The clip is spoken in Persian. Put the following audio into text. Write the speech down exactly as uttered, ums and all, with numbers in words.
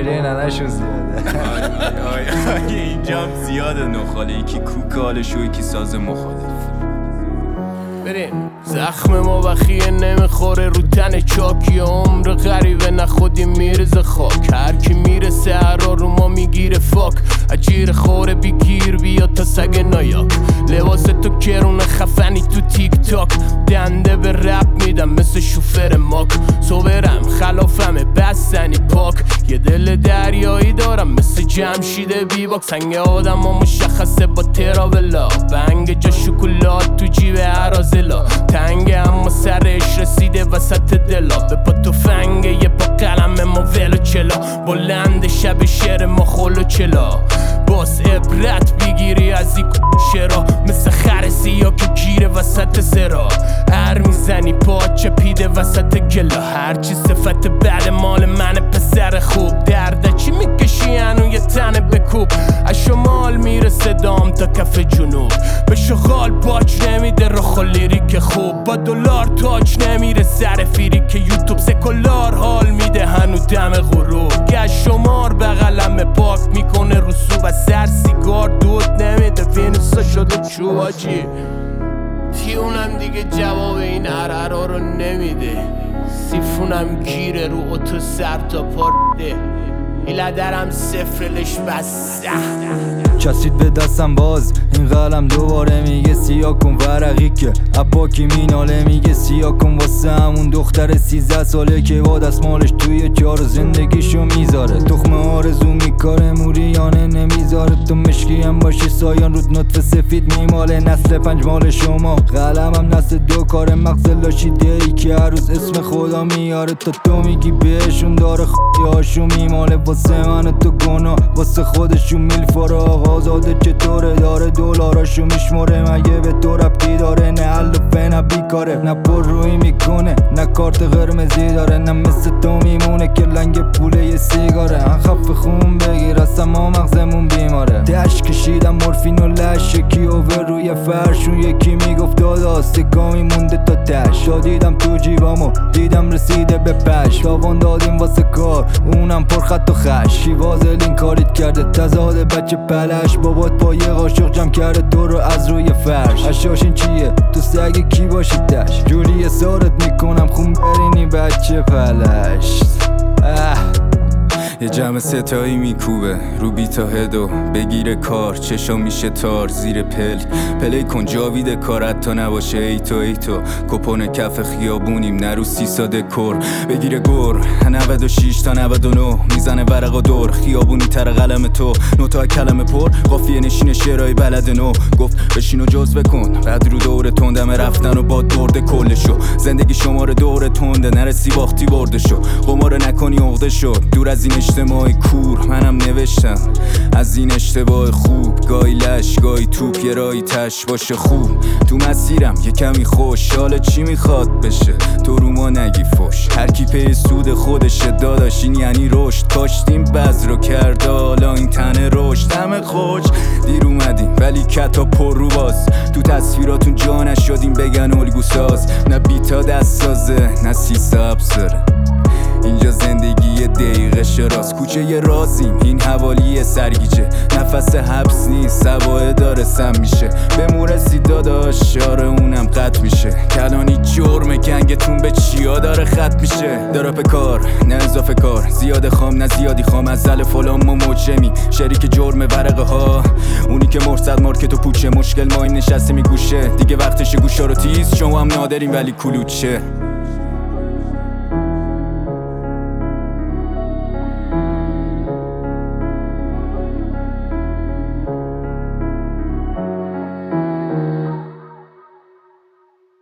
گریه ننشون زیاده. آی آی اینجا هم زیاده نخاله، یکی کوکالش و یکی ساز مخالف. بریم زخم ما بخیه نمیخوره رو تن چاکی، عمر غریبه نه خودی میرزه خاک، هر کی میرسه هرا رو ما میگیره فاک، اجیر خوره بیگیر بیا تا سگ نایاک، لباس تو کرون خفنی تو تیک تاک، دنده به رپ میدم مثل شوفر ماک، صبرم خلافمه بستنی پاک، یه دل دریایی دارم مثل جمشید بیباک، سنگ آدم ها مشخصه با تراولا، بنگ جا شکلات تو جیب عرازلا، تنگه اما سرش رسیده وسط دلا، به پا تفنگه یه پا قلم ما ولو چلا، بلند شب شعر ما خلو چلا، باز عبرت بگیری از این شرا، مثل خر سیا که گیره وسط سرا، هر میزنی پاچه پیده وسط گلا، هرچی صفت بله مال من پسر خوب، درده چی میکشی هنو یه تنه بکوب، از شمال میرسه دام تا کف جنوب، به شغال باج نمیده رخ و لیریک خوب، با دلار تاج نمیره سر فیری که یوتیوب، سکولار حال میده هنو دم غروب، گشت شمار بغلم پاک میکنه رسوب، از سر سیگار دود نمیده وینوسا شده چواجی، تیونم دیگه جواب این عرعرا رو نمیده، سیفونم گیره رو اتو سر تا پارده، ایلدرم سفرلش بسته، چسبید به دستم باز این قلم دوباره میگه سیاه کن ورقی که عباکی میناله، میگه سیاه کن واسه همون دختر سیزده ساله که با دستمالش توی چار زندگیشو میذاره، تخم آرزو میکاره موریانه نمیذاره، تو مشکی هم باشی سایان رود نطفه سفید میماله، نسل پنج مال شما قلمم نسل دو کاره، مغز لاشیده ای که هر روز اسم خدا میاره، تا تو میگی بهشون داره خیاشو میماله، واسه من تو گناه واسه خودشون میلفاره، آزاده چطوره داره دلاراشو میشموره، مگه به تو ربطی داره؟ نه علفه نه بیکاره، نه پر روی میکنه نه کارت قرمزی داره، نه مثل تو میمونه که لنگ پوله یه سیگاره، انخف خون بگیر اصلا ما مغزمون بیماره، دش کشیدم مورفین و لش یکی اوور روی فرشون، یکی میگفت دادا سگامی مونده تا تش، دیدم تو جیبامو دیدم رسیده به پش، تاوان دادیم واسه کار اونم پر خط و خش، شیوازلین کاریت کرده تزاده بچه پلش، بابات با یه قاشق جمع کرده تو رو از روی فرش، اشاشین چیه تو سگ کی باشی تش، جوری سارت میکنم خون برینی بچه پلش. اه یه جمع ستایی میکوبه رو بیتا هدو، بگیره کار چشا میشه تار زیر پل، پلی کن جاوید کارت تا نباشه ایتو ایتو، کپون کف خیابونیم نرو سی ساده کر، بگیره گر نود و شیش تا نود و نه میزنه ورق و دور، خیابونی تر قلم تو نوتا کلمه پر، قافیه نشین شعرهای بلد نو، گفت بشین و جز بکن بعد رو دور تندم رفتن و با برده کلشو، زندگی شماره دور تنده نرسی باختی برده شو، قمار نکنی عقده شد دور از این اجتماعی کور، منم نوشتم از این اشتباه خوب، گای لش گای توپ یه رای تش باشه خوب، تو مسیرم یه کمی خوش، حالا چی میخواد بشه تو رو ما نگی فش، هر کی پی سود خودشه داداش این یعنی رشد، کاشتیم بذر رو کرده حالا این تنه رشد، همه خوش دیر اومدیم ولی کتا پر رو باز، تو تصویراتون جا نشدیم بگن الگو ساز، نه بیتا دست سازه نه سیسا ابزاره، اینجا زندگی دقیقه شراز، کوچه ی رازیم این حوالی سرگیجه، نفس حبس نیست سواه داره سم میشه، به مورسی داداش آره اونم قط میشه، کلانی جرم گنگتون به چیا داره خط میشه، داره به کار نه اضافه کار، زیاد خام نه زیادی خام، از زل فلان ما مجرمی شریک جرم ورقه ها، اونی که مرصد مارکت و پوچه، مشکل ما این نشسته میگوشه، دیگه وقتش گوشا رو تیز، شما هم نادرین ولی کلوچه.